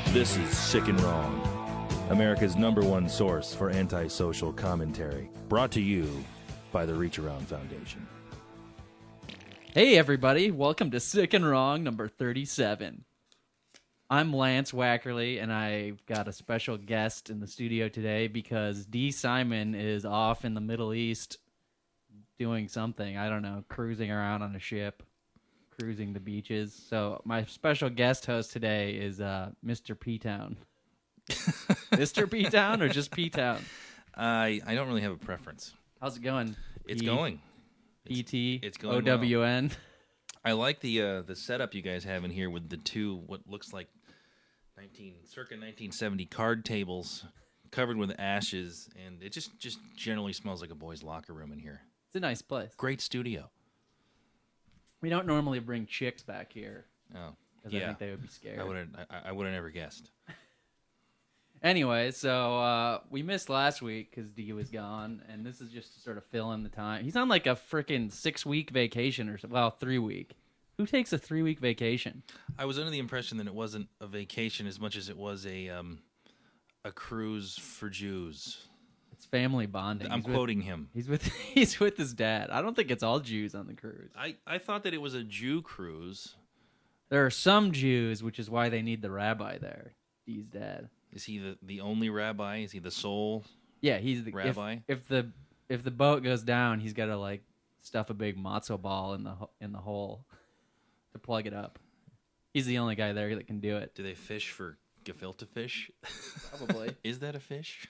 This is Sick and Wrong, America's #1 source for antisocial commentary. Brought to you by the Reach Around Foundation. Hey everybody, welcome to Sick and Wrong number 37. I'm Lance Wackerly, and I've got a special guest in the studio today because D. Simon is off in the Middle East doing something. I don't know, cruising around on a ship, cruising the beaches. So my special guest host today is Mr. P-Town. Mr. P-Town or just P-Town? I don't really have a preference. How's it going? It's going. P-T, It's going O-W-N. well. I like the setup you guys have in here with the two what looks like circa 1970 card tables covered with ashes, and it just generally smells like a boys' locker room in here. It's a nice place. Great studio. We don't normally bring chicks back here. Oh, because yeah. I think they would be scared. I would have never guessed. Anyway, so we missed last week because D was gone, and this is just to sort of fill in the time. He's on like a freaking 6-week vacation or something. Well, 3-week. Who takes a 3-week vacation? I was under the impression that it wasn't a vacation as much as it was a cruise for Jews. It's family bonding. I'm quoting him. He's with his dad. I don't think it's all Jews on the cruise. I thought that it was a Jew cruise. There are some Jews, which is why they need the rabbi there. D's dad. Is he the only rabbi? Is he the sole? Yeah, he's the rabbi. If the boat goes down, he's got to like stuff a big matzo ball in the hole to plug it up. He's the only guy there that can do it. Do they fish for gefilte fish? Probably. Is that a fish?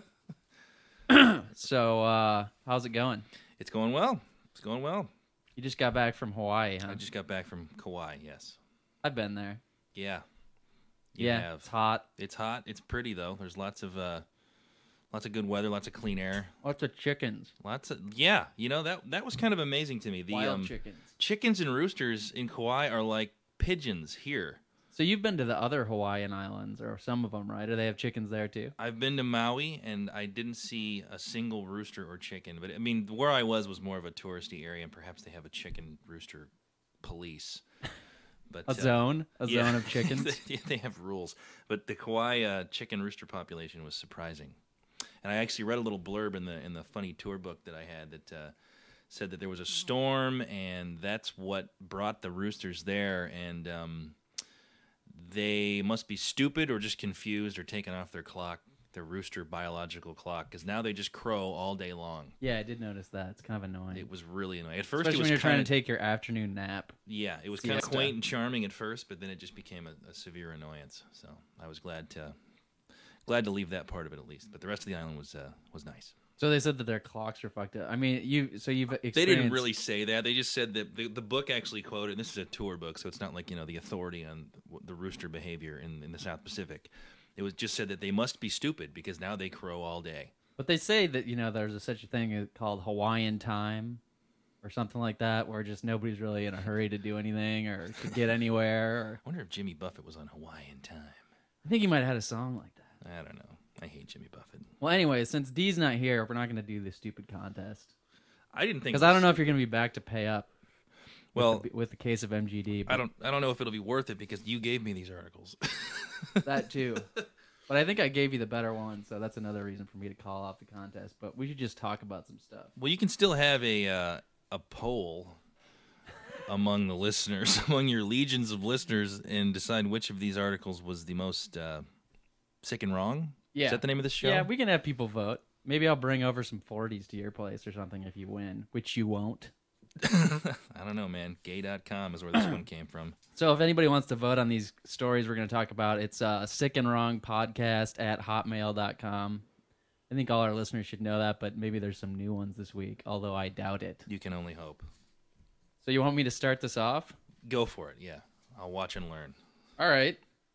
So, how's it going? It's going well. It's going well. You just got back from Hawaii, huh? I just got back from Kauai. Yes. I've been there. Yeah. It's hot. It's hot. It's pretty though. There's lots of good weather, lots of clean air, Lots of chickens. yeah. You know that was kind of amazing to me. The Wild chickens. Chickens and roosters in Kauai are like pigeons here. So you've been to the other Hawaiian islands, or some of them, right? Or they have chickens there too? I've been to Maui, and I didn't see a single rooster or chicken. But I mean, where I was more of a touristy area, and perhaps they have a chicken rooster police. But a zone of chickens. They have rules. But the Kauai chicken rooster population was surprising. And I actually read a little blurb in the funny tour book that I had that said that there was a storm, and that's what brought the roosters there. And they must be stupid or just confused or taken off their clock, their rooster biological clock, because now they just crow all day long. Yeah, I did notice that. It's kind of annoying. It was really annoying. At first, especially it was when you're trying to take your afternoon nap. Yeah, it was kind of quaint and charming at first, but then it just became a severe annoyance. So I was glad to leave that part of it at least. But the rest of the island was nice. So they said that their clocks are fucked up. I mean, you've experienced... They didn't really say that. They just said that the book actually quoted, and this is a tour book, so it's not like, the authority on the rooster behavior in the South Pacific. It was just said that they must be stupid because now they crow all day. But they say that, there's such a thing called Hawaiian time or something like that, where just nobody's really in a hurry to do anything or to get anywhere. I wonder if Jimmy Buffett was on Hawaiian time. I think he might have had a song like that. I don't know. I hate Jimmy Buffett. Well, anyway, since D's not here, we're not going to do this stupid contest. I didn't think, because I don't know if you're going to be back to pay up. Well, with the case of MGD, but I don't know if it'll be worth it because you gave me these articles. That too, but I think I gave you the better one, so that's another reason for me to call off the contest. But we should just talk about some stuff. Well, you can still have a poll among the listeners, among your legions of listeners, and decide which of these articles was the most sick and wrong. Yeah. Is that the name of the show? Yeah, we can have people vote. Maybe I'll bring over some 40s to your place or something if you win, which you won't. I don't know, man. Gay.com is where this one came from. So if anybody wants to vote on these stories we're going to talk about, it's sick and wrong podcast at hotmail.com. I think all our listeners should know that, but maybe there's some new ones this week, although I doubt it. You can only hope. So you want me to start this off? Go for it, yeah. I'll watch and learn. All right.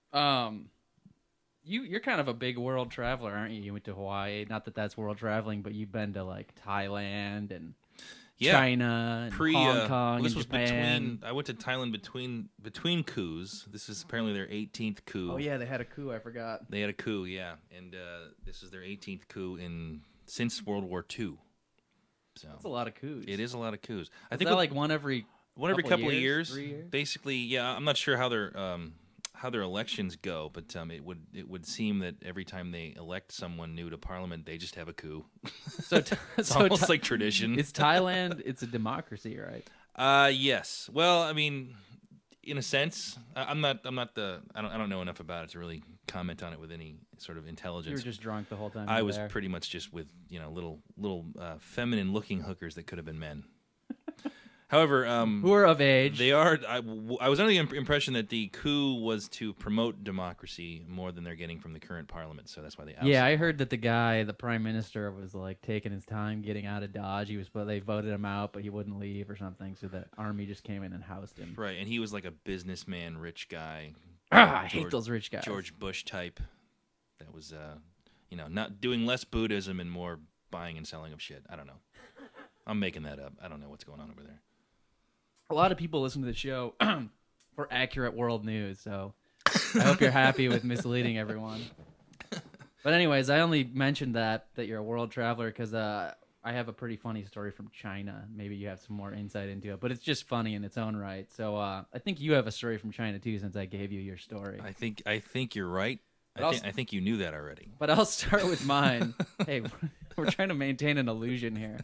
You're kind of a big world traveler, aren't you? You went to Hawaii. Not that that's world traveling, but you've been to like Thailand and China and Hong Kong this and was Japan. I went to Thailand between coups. This is apparently their 18th coup. Oh yeah, they had a coup. I forgot. They had a coup, yeah, and this is their 18th coup since World War II. So that's a lot of coups. It is a lot of coups. I think like one every couple of years. 3 years. Basically, yeah. I'm not sure how how their elections go, but it would seem that every time they elect someone new to parliament, they just have a coup. So, It's almost like tradition. It's Thailand. It's a democracy, right? Yes. Well, I mean, in a sense, I don't know enough about it to really comment on it with any sort of You intelligence. were just drunk the whole time. I you were was there. pretty much just with little feminine looking hookers that could have been men. However, Who are of age. they are. I was under the impression that the coup was to promote democracy more than they're getting from the current parliament, so that's why they ousted. Yeah, I heard that the prime minister, was like taking his time getting out of Dodge. They voted him out, but he wouldn't leave or something. So the army just came in and housed him. Right, and he was like a businessman, rich guy. I hate those rich guys. George Bush type. That was, not doing less Buddhism and more buying and selling of shit. I don't know. I'm making that up. I don't know what's going on over there. A lot of people listen to the show for accurate world news, so I hope you're happy with misleading everyone. But anyways, I only mentioned that you're a world traveler because I have a pretty funny story from China. Maybe you have some more insight into it, but it's just funny in its own right. So I think you have a story from China too, since I gave you your story. I think you're right. But I think you knew that already. But I'll start with mine. Hey, we're trying to maintain an illusion here.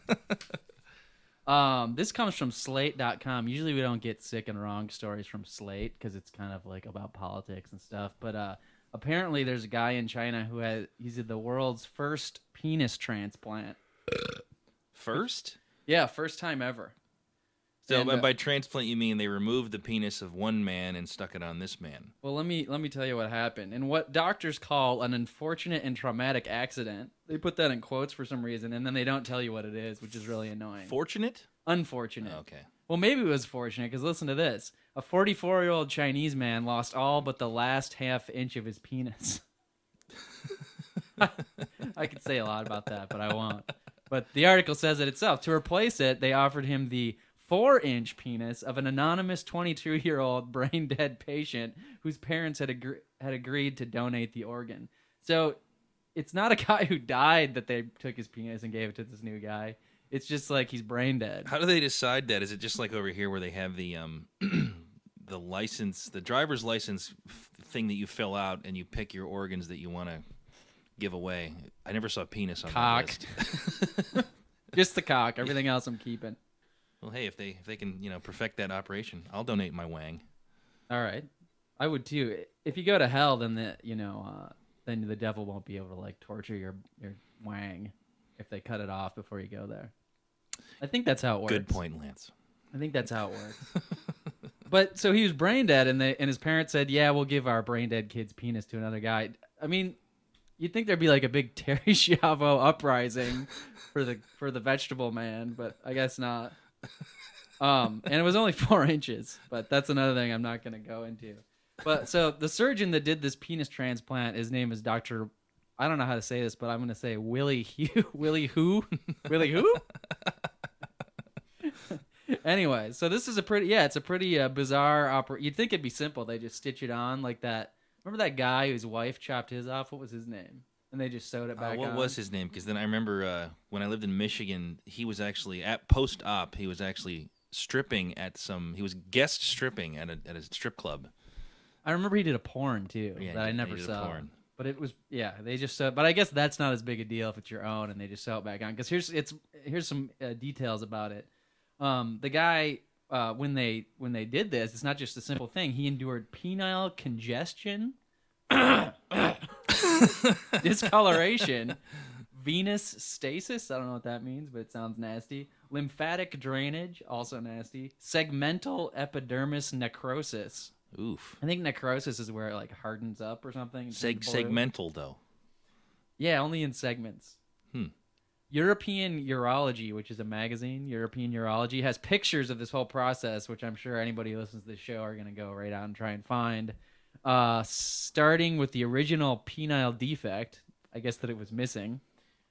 This comes from Slate.com. Usually we don't get sick and wrong stories from Slate because it's kind of like about politics and stuff. But apparently there's a guy in China he's the world's first penis transplant. First? Yeah, first time ever. So And, by transplant you mean they removed the penis of one man and stuck it on this man. Well, let me tell you what happened. And what doctors call an unfortunate and traumatic accident. They put that in quotes for some reason, and then they don't tell you what it is, which is really annoying. Fortunate? Unfortunate. Okay. Well, maybe it was fortunate, because listen to this. A 44-year-old Chinese man lost all but the last half inch of his penis. I could say a lot about that, but I won't. But the article says it itself. To replace it, they offered him the 4-inch penis of an anonymous 22-year-old brain-dead patient whose parents had agreed to donate the organ. So it's not a guy who died that they took his penis and gave it to this new guy. It's just like he's brain dead. How do they decide that? Is it just like over here where they have the the license, the driver's license thing that you fill out and you pick your organs that you want to give away? I never saw penis on Cock. that list. Just the cock. Everything else I'm keeping. Well, hey, if they can, perfect that operation, I'll donate my wang. All right. I would too. If you go to hell, then then the devil won't be able to like torture your wang if they cut it off before you go there. I think that's how it works. Good point, Lance. I think that's how it works. But so he was brain dead, and his parents said, "Yeah, we'll give our brain dead kid's penis to another guy." I mean, you'd think there'd be like a big Terry Schiavo uprising for the vegetable man, but I guess not. And it was only 4 inches, but that's another thing I'm not going to go into. But so the surgeon that did this penis transplant, his name is Dr. I don't know how to say this, but I'm going to say Willie Hugh. Willie who? Willie who? Anyway, so this is a pretty bizarre operation. You'd think it'd be simple. They just stitch it on like that. Remember that guy whose wife chopped his off? What was his name? And they just sewed it back on. What was his name? Because then I remember when I lived in Michigan, he was actually at post-op. He was actually stripping he was guest stripping at a strip club. I remember he did a porn too Yeah, that I never he did saw. a porn. But it was they just sew. But I guess that's not as big a deal if it's your own and they just sew it back on. Because here's some details about it. The guy when they did this, it's not just a simple thing. He endured penile congestion. Discoloration, venous stasis, I don't know what that means, but it sounds nasty. Lymphatic drainage, also nasty. Segmental epidermis necrosis. Oof. I think necrosis is where it like hardens up or something. Segmental though. Yeah, only in segments. European Urology, which is a magazine, European Urology, has pictures of this whole process, which I'm sure anybody who listens to this show are going to go right out and try and find. Starting with the original penile defect, I guess that it was missing.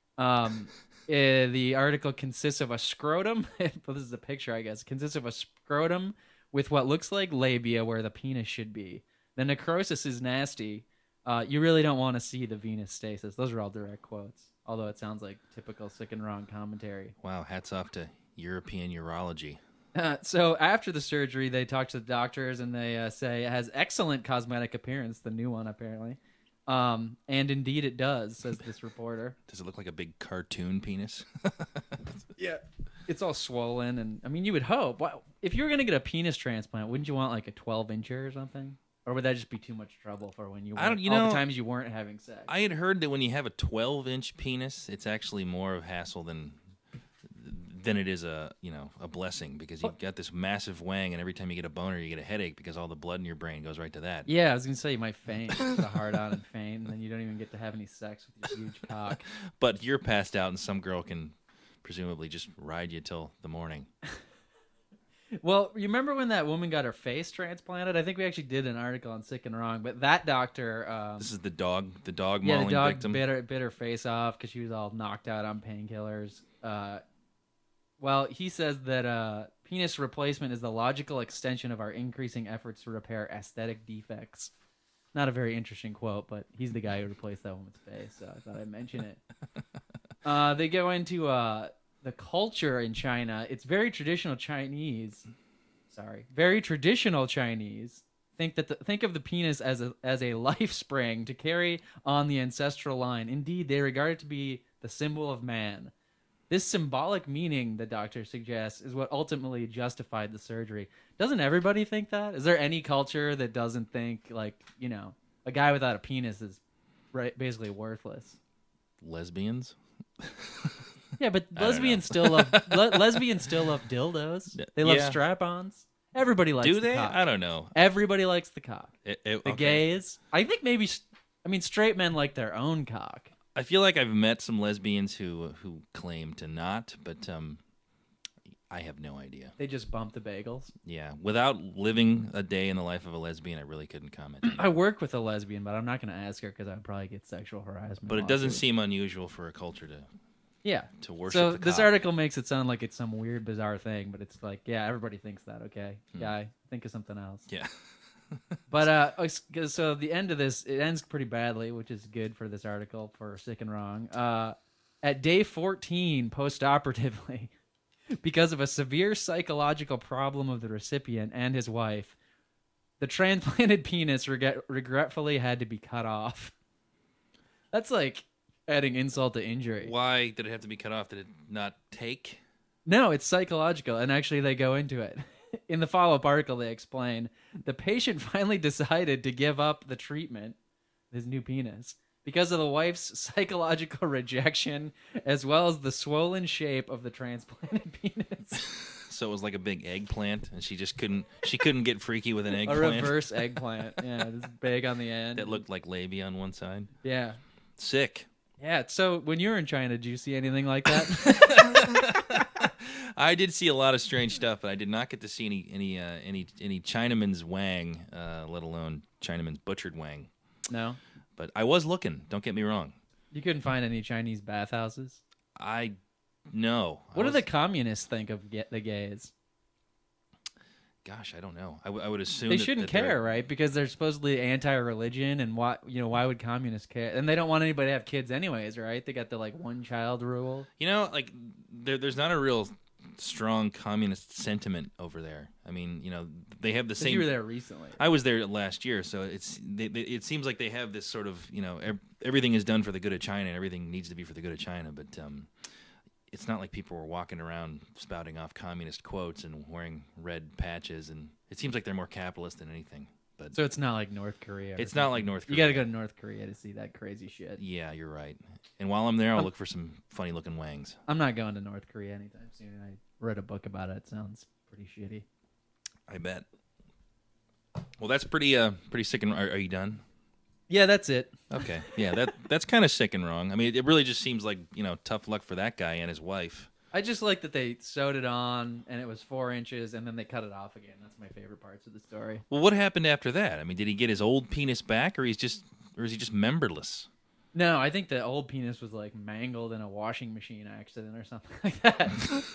The article consists of a scrotum. Well, this is a picture, I guess. It consists of a scrotum with what looks like labia where the penis should be. The necrosis is nasty. You really don't want to see the venous stasis. Those are all direct quotes, although it sounds like typical sick and wrong commentary. Wow, hats off to European Urology. So after the surgery, they talk to the doctors and they say it has excellent cosmetic appearance, the new one apparently. And indeed it does, says this reporter. Does it look like a big cartoon penis? Yeah. It's all swollen, and I mean, you would hope. If you were going to get a penis transplant, wouldn't you want like a 12-incher or something? Or would that just be too much trouble for when you weren't, all the times you weren't having sex? I had heard that when you have a 12-inch penis, it's actually more of a hassle than it is a blessing, because you've got this massive wang, and every time you get a boner, you get a headache because all the blood in your brain goes right to that. Yeah, I was going to say you might faint, put a hard on and faint, and then you don't even get to have any sex with your huge cock. But you're passed out, and some girl can presumably just ride you till the morning. Well, you remember when that woman got her face transplanted? I think we actually did an article on Sick and Wrong, but that doctor... this is the dog mauling the dog victim? bit her face off because she was all knocked out on painkillers. Well, he says that penis replacement is the logical extension of our increasing efforts to repair aesthetic defects. Not a very interesting quote, but he's the guy who replaced that woman's face, so I thought I'd mention it. They go into the culture in China. It's very traditional Chinese. Very traditional Chinese. Think of the penis as a life spring to carry on the ancestral line. Indeed, they regard it to be the symbol of man. This symbolic meaning, the doctor suggests, is what ultimately justified the surgery. Doesn't everybody think that? Is there any culture that doesn't think, like, a guy without a penis is basically worthless? Lesbians? Yeah, but lesbians still love dildos. They love strap-ons. Everybody likes the cock. I don't know. Everybody likes the cock. Okay. Gays. I think straight men like their own cock. I feel like I've met some lesbians who claim to not, but I have no idea. They just bump the bagels. Yeah, without living a day in the life of a lesbian, I really couldn't comment. I work with a lesbian, but I'm not going to ask her because I'd probably get sexual harassment. But it doesn't seem unusual for a culture to worship. So the this cock. article makes it sound like it's some weird, bizarre thing, but it's like, yeah, everybody thinks that. Okay, guy, think of something else. Yeah. But so the end of this, it ends pretty badly, which is good for this article for Sick and Wrong. At day 14, post-operatively, because of a severe psychological problem of the recipient and his wife, the transplanted penis regretfully had to be cut off. That's like adding insult to injury. Why did it have to be cut off? Did it not take? No, it's psychological, and actually they go into it. In the follow-up article, they explain the patient finally decided to give up the treatment, his new penis, because of the wife's psychological rejection, as well as the swollen shape of the transplanted penis. So it was like a big eggplant, and she couldn't get freaky with an eggplant. A reverse eggplant, yeah, it's big on the end. That looked like labia on one side. Yeah. Sick. Yeah. So when you were in China, did you see anything like that? I did see a lot of strange stuff, but I did not get to see any Chinaman's wang, let alone Chinaman's butchered wang. No. But I was looking. Don't get me wrong. You couldn't find any Chinese bathhouses? No. What do the communists think of the gays? Gosh, I don't know. I would assume they shouldn't care, right? Because they're supposedly anti-religion, and why would communists care? And they don't want anybody to have kids anyways, right? They got the one-child rule. There's not a real strong communist sentiment over there. I mean, they have the same. You were there recently. I was there last year, so it seems like they have this sort of everything is done for the good of China, and everything needs to be for the good of China, but. It's not like people were walking around spouting off communist quotes and wearing red patches, and it seems like they're more capitalist than anything. But so it's not like North Korea. It's not like North Korea. You got to go to North Korea to see that crazy shit. Yeah, you're right. And while I'm there, I'll look for some funny-looking wangs. I'm not going to North Korea anytime soon. I read a book about it. It sounds pretty shitty. I bet. Well, that's pretty sick. And are you done? Yeah, that's it. Okay. Yeah, that's kind of sick and wrong. I mean, it really just seems like, tough luck for that guy and his wife. I just like that they sewed it on and it was 4 inches and then they cut it off again. That's my favorite parts of the story. Well, what happened after that? I mean, did he get his old penis back or is he just memberless? No, I think the old penis was mangled in a washing machine accident or something like that.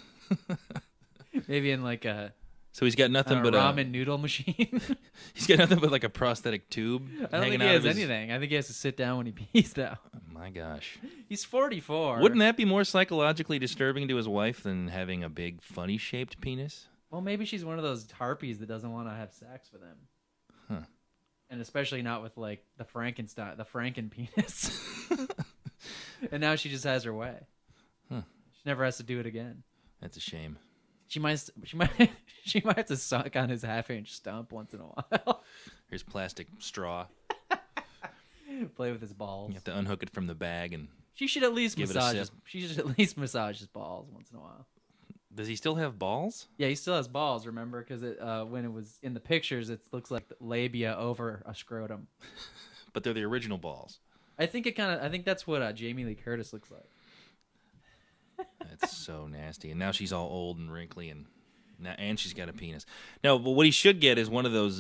Maybe in a So he's got nothing but ramen noodle machine. He's got nothing but a prosthetic tube. I don't think he has anything. I think he has to sit down when he pees now. Oh, my gosh. He's 44. Wouldn't that be more psychologically disturbing to his wife than having a big funny shaped penis? Well, maybe she's one of those harpies that doesn't want to have sex with him. Huh. And especially not with like the Franken penis. And now she just has her way. Huh. She never has to do it again. That's a shame. She might have to suck on his half-inch stump once in a while. Here's plastic straw. Play with his balls. You have to unhook it from the bag, and She should at least Give it a massage. sip. She should at least massage his balls once in a while. does he still have balls? Yeah, he still has balls. Remember, because when it was in the pictures, it looks like labia over a scrotum. But they're the original balls. I think that's what Jamie Lee Curtis looks like. That's so nasty. And now she's all old and wrinkly, and she's got a penis. No, but what he should get is one of those,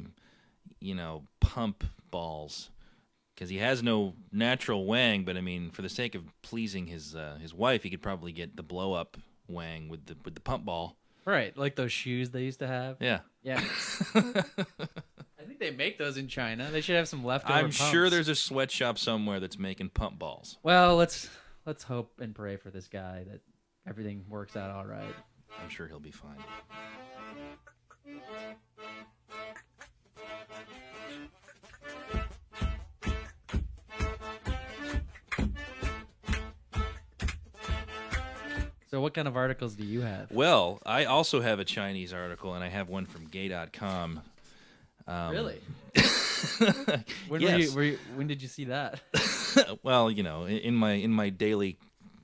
pump balls, because he has no natural wang. But I mean, for the sake of pleasing his wife, he could probably get the blow up wang with the pump ball. Right, like those shoes they used to have. Yeah. Yeah. I think they make those in China. They should have some leftover I'm pumps. sure there's a sweatshop somewhere that's making pump balls. Well, let's hope and pray for this guy that everything works out all right. I'm sure he'll be fine. So what kind of articles do you have? Well, I also have a Chinese article, and I have one from gay.com. Really? When Yes. when did you see that? Well, in my daily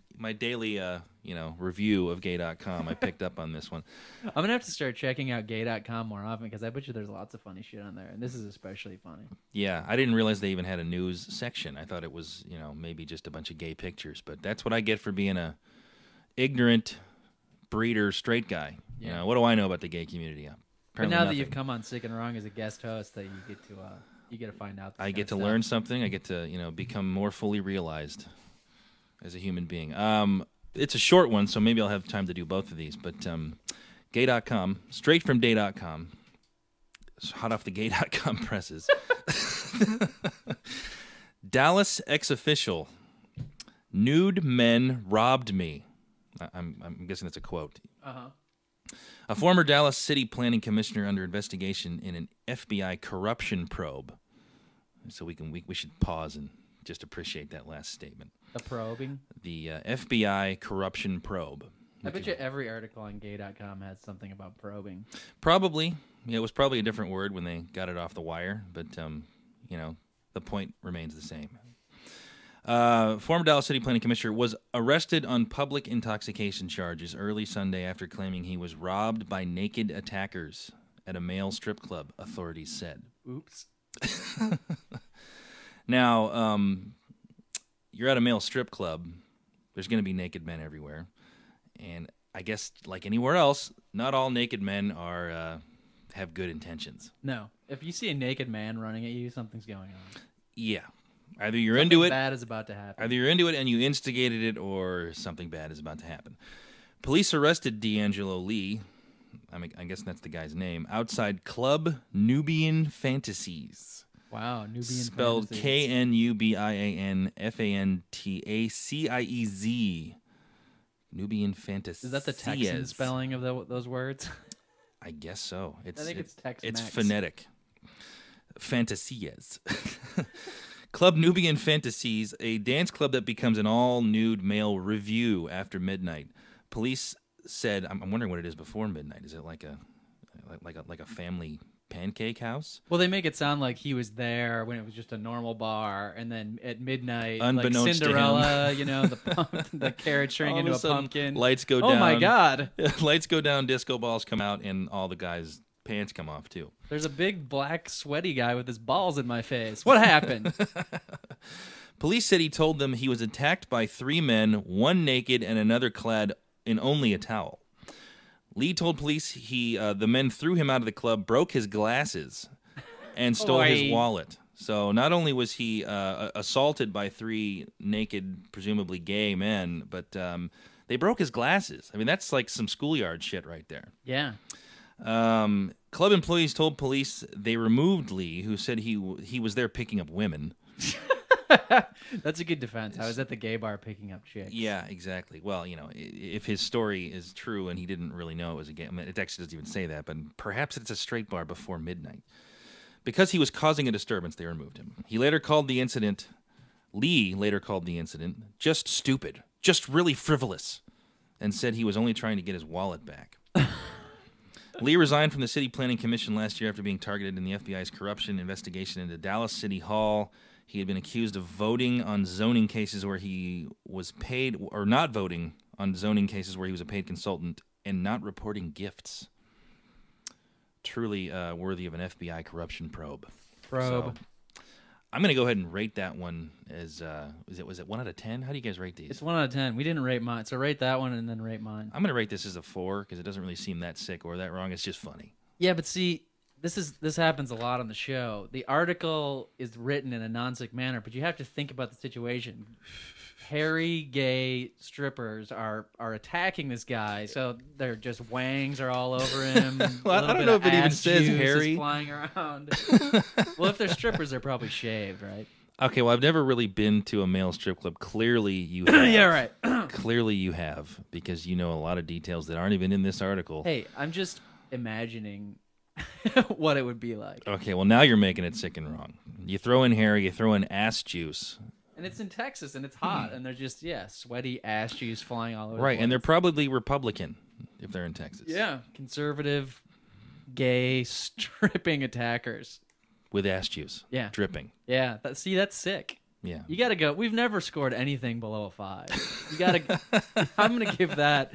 review of gay.com, I picked up on this one. I'm going to have to start checking out gay.com more often because I bet you there's lots of funny shit on there. And this is especially funny. Yeah, I didn't realize they even had a news section. I thought it was, maybe just a bunch of gay pictures, but that's what I get for being a ignorant breeder straight guy. Yeah. What do I know about the gay community? But Apparently now that nothing. you've come on Sick and Wrong as a guest host, that you get to find out. This I kind get of to stuff. learn something. I get to, become more fully realized as a human being. It's a short one, so maybe I'll have time to do both of these. But gay.com, straight from day.com, it's hot off the gay.com presses. Dallas ex-official, nude men robbed me. I'm guessing that's a quote. Uh-huh. A former Dallas City Planning Commissioner under investigation in an FBI corruption probe. So we should pause and just appreciate that last statement. The probing. The FBI corruption probe. I bet you every article on gay.com has something about probing. Probably. Yeah, it was probably a different word when they got it off the wire, but the point remains the same. Former Dallas City Planning Commissioner was arrested on public intoxication charges early Sunday after claiming he was robbed by naked attackers at a male strip club, authorities said. Oops. Now, you're at a male strip club. There's going to be naked men everywhere. And I guess, like anywhere else, not all naked men have good intentions. No. If you see a naked man running at you, something's going on. Yeah. Either you're into it, Bad is about to happen. either you're into it and you instigated it, or something bad is about to happen. Police arrested D'Angelo Lee, I guess that's the guy's name, outside Club Nubian Fantasies. Wow, Nubian Spelled fantasies. Knubianfantaciez. Nubian Fantasies. Is that the Texan spelling of those words? I guess so. I think it's Tex-Mex. It's phonetic. Fantasies. Club Nubian Fantasies, a dance club that becomes an all-nude male review after midnight. Police said, I'm wondering what it is before midnight. Is it like a family pancake house? Well, they make it sound like he was there when it was just a normal bar, and then at midnight, Unbeknownst like to Cinderella, him. the carrot string All of into a sudden, pumpkin. Lights go down. Oh my God! Lights go down, disco balls come out, and all the guys' pants come off too. There's a big black sweaty guy with his balls in my face. What happened? Police said he told them he was attacked by 3 men, one naked and another clad in only a towel. Lee told police the men threw him out of the club, broke his glasses, and stole his wallet. So not only was he assaulted by 3 naked, presumably gay men, but they broke his glasses. I mean, that's like some schoolyard shit right there. Yeah. Club employees told police they removed Lee, who said he was there picking up women. That's a good defense. I was at the gay bar picking up chicks. Yeah, exactly. Well, if his story is true and he didn't really know it was a gay, I mean, it actually doesn't even say that, but perhaps it's a straight bar before midnight. Because he was causing a disturbance, they removed him. Lee later called the incident just stupid, just really frivolous, and said he was only trying to get his wallet back. Lee resigned from the City Planning Commission last year after being targeted in the FBI's corruption investigation into Dallas City Hall. He had been accused of voting on zoning cases where he was paid, or not voting on zoning cases where he was a paid consultant, and not reporting gifts. Truly worthy of an FBI corruption probe. So, I'm going to go ahead and rate that one as, was it 1 out of 10? How do you guys rate these? It's 1 out of 10. We didn't rate mine, so rate that one and then rate mine. I'm going to rate this as a 4 because it doesn't really seem that sick or that wrong. It's just funny. Yeah, but see, this happens a lot on the show. The article is written in a non-sick manner, but you have to think about the situation. Hairy gay strippers are attacking this guy, so they're just wangs are all over him. Well, I don't know if it even says hairy. Flying around. Well, if they're strippers, they're probably shaved, right? Okay, well, I've never really been to a male strip club. Clearly, you have. Yeah, right. Clearly, you have, because you know a lot of details that aren't even in this article. Hey, I'm just imagining what it would be like. Okay, well, now you're making it sick and wrong. You throw in hair, you throw in ass juice. And it's in Texas, and it's hot, and they're just, sweaty ass juice flying all over. Right, and they're probably Republican if they're in Texas. Yeah, conservative, gay, stripping attackers. With ass juice. Yeah. Dripping. Yeah, that's sick. Yeah. You got to go. We've never scored anything below a 5. You got to. I'm gonna give that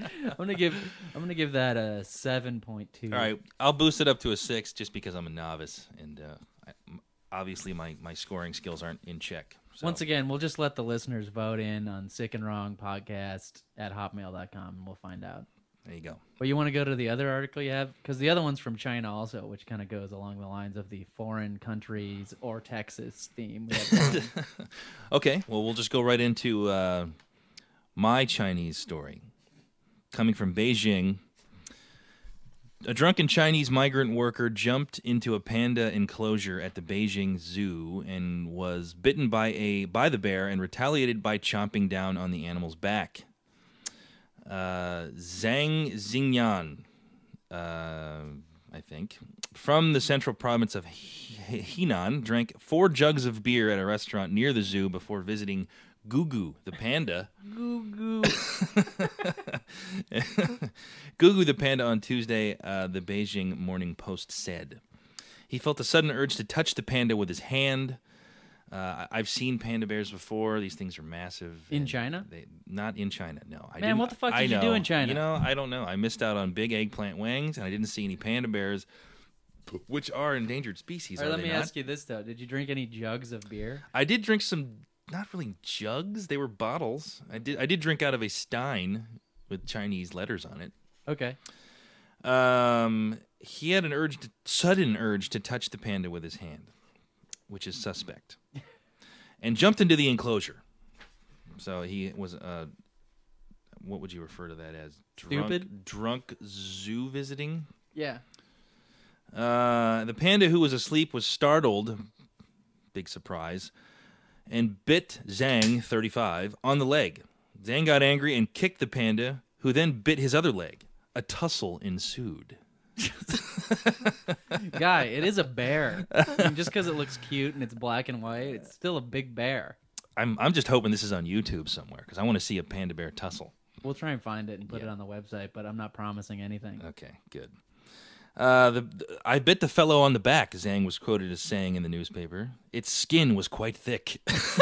a 7.2. All right, I'll boost it up to a 6 just because I'm a novice, and obviously my scoring skills aren't in check. So. Once again, we'll just let the listeners vote in on Sick and Wrong Podcast at hotmail.com, and we'll find out. There you go. But you want to go to the other article you have? Because the other one's from China also, which kind of goes along the lines of the foreign countries or Texas theme. Okay, well, we'll just go right into my Chinese story. Coming from Beijing, a drunken Chinese migrant worker jumped into a panda enclosure at the Beijing Zoo and was bitten by the bear and retaliated by chomping down on the animal's back. Zhang Xingyan, I think, from the central province of Henan, drank 4 jugs of beer at a restaurant near the zoo before visiting Gugu the panda. Gugu. Gugu the panda on Tuesday, the Beijing Morning Post said. He felt a sudden urge to touch the panda with his hand. I've seen panda bears before. These things are massive. In China? Not in China, no. Man, what the fuck did you do in China? You know, I don't know. I missed out on big eggplant wangs, and I didn't see any panda bears, which are endangered species. All right, let me ask you this, though. Did you drink any jugs of beer? I did drink some, not really jugs. They were bottles. I did drink out of a stein with Chinese letters on it. Okay. He had an sudden urge to touch the panda with his hand, which is suspect, and jumped into the enclosure. So he was, what would you refer to that as? Stupid? Drunk zoo visiting? Yeah. The panda, who was asleep, was startled, big surprise, and bit Zhang, 35, on the leg. Zhang got angry and kicked the panda, who then bit his other leg. A tussle ensued. Guy, it is a bear. I mean, just because it looks cute and it's black and white, it's still a big bear. I'm just hoping this is on YouTube somewhere because I want to see a panda bear tussle. We'll try and find it and put it on the website, but I'm not promising anything. Okay, good. I bit the fellow on the back, Zhang was quoted as saying in the newspaper. Its skin was quite thick.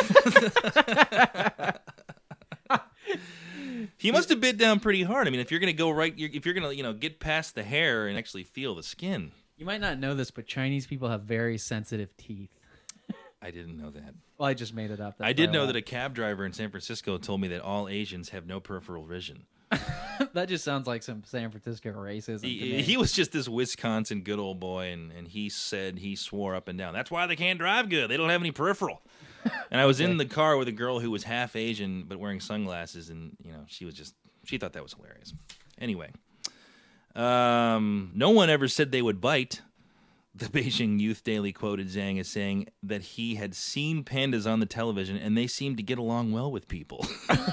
He must have bit down pretty hard. I mean, if you're going to go if you're going to, get past the hair and actually feel the skin. You might not know this, but Chinese people have very sensitive teeth. I didn't know that. Well, I just made it up. I did know that a cab driver in San Francisco told me that all Asians have no peripheral vision. That just sounds like some San Francisco racism. He was just this Wisconsin good old boy, and he swore up and down, that's why they can't drive good. They don't have any peripheral. And I was in the car with a girl who was half Asian but wearing sunglasses, and she thought that was hilarious. Anyway, no one ever said they would bite. The Beijing Youth Daily quoted Zhang as saying that he had seen pandas on the television and they seemed to get along well with people.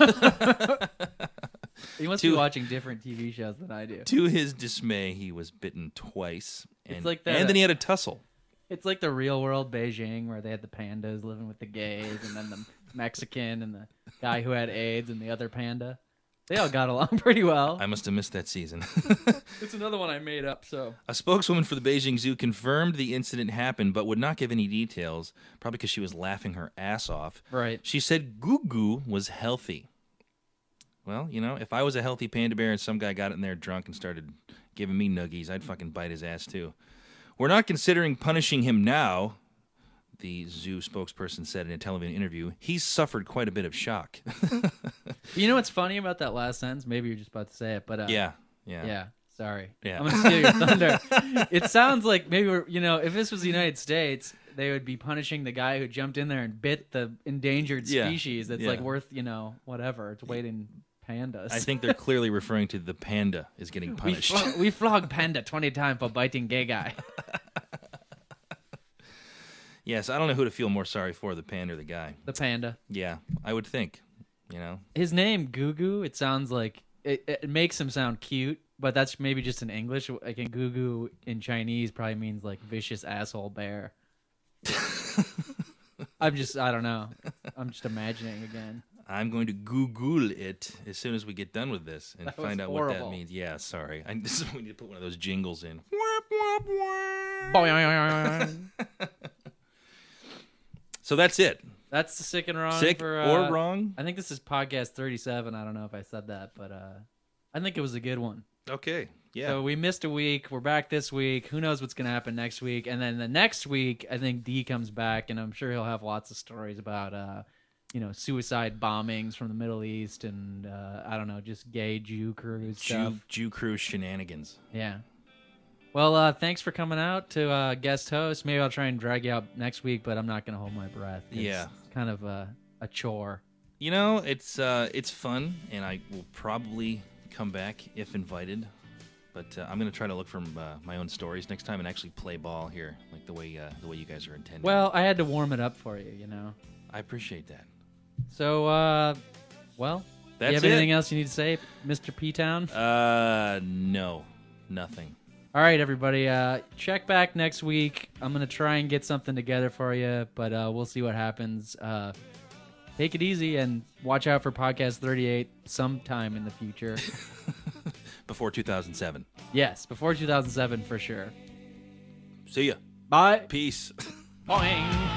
You must be watching different TV shows than I do. To his dismay, he was bitten twice, and, It's like that, and then he had a tussle. It's like the real world Beijing where they had the pandas living with the gays and then the Mexican and the guy who had AIDS and the other panda. They all got along pretty well. I must have missed that season. It's another one I made up, so. A spokeswoman for the Beijing Zoo confirmed the incident happened, but would not give any details, probably because she was laughing her ass off. Right. She said Gugu was healthy. Well, you know, if I was a healthy panda bear and some guy got in there drunk and started giving me noogies, I'd fucking bite his ass too. We're not considering punishing him now, the zoo spokesperson said in a television interview. He's suffered quite a bit of shock. You know what's funny about that last sentence? Maybe you're just about to say it, but Yeah. Sorry. Yeah. I'm gonna steal your thunder. It sounds like maybe if this was the United States, they would be punishing the guy who jumped in there and bit the endangered Yeah. species. That's Yeah. like worth whatever. It's weight in pandas. I think they're clearly referring to the panda is getting punished. we flog panda 20 times for biting gay guy. Yes, I don't know who to feel more sorry for, the panda or the guy. The panda. Yeah, I would think, His name Gugu. It sounds like it makes him sound cute, but that's maybe just in English. Like in Gugu in Chinese probably means like vicious asshole bear. I don't know. I'm just imagining again. I'm going to Google it as soon as we get done with this and That was find out what that horrible. means. Yeah, sorry. We need to put one of those jingles in. So that's it. That's the sick and wrong. Sick for, or wrong? I think this is podcast 37. I don't know if I said that, but I think it was a good one. Okay. Yeah. So we missed a week. We're back this week. Who knows what's going to happen next week? And then the next week, I think D comes back, and I'm sure he'll have lots of stories about, suicide bombings from the Middle East and, I don't know, just gay Jew cruise stuff. Jew crew shenanigans. Yeah. Well, thanks for coming out to guest host. Maybe I'll try and drag you out next week, but I'm not going to hold my breath. It's kind of a chore. It's fun, and I will probably come back if invited. But I'm going to try to look for my own stories next time and actually play ball here, like the way you guys are intending. Well, I had to warm it up for you, I appreciate that. So, do you That's have anything else you need to say, Mr. P-Town? No, nothing. All right, everybody. Check back next week. I'm going to try and get something together for you, but we'll see what happens. Take it easy and watch out for podcast 38 sometime in the future. Before 2007. Yes, before 2007 for sure. See ya. Bye. Peace. Boing.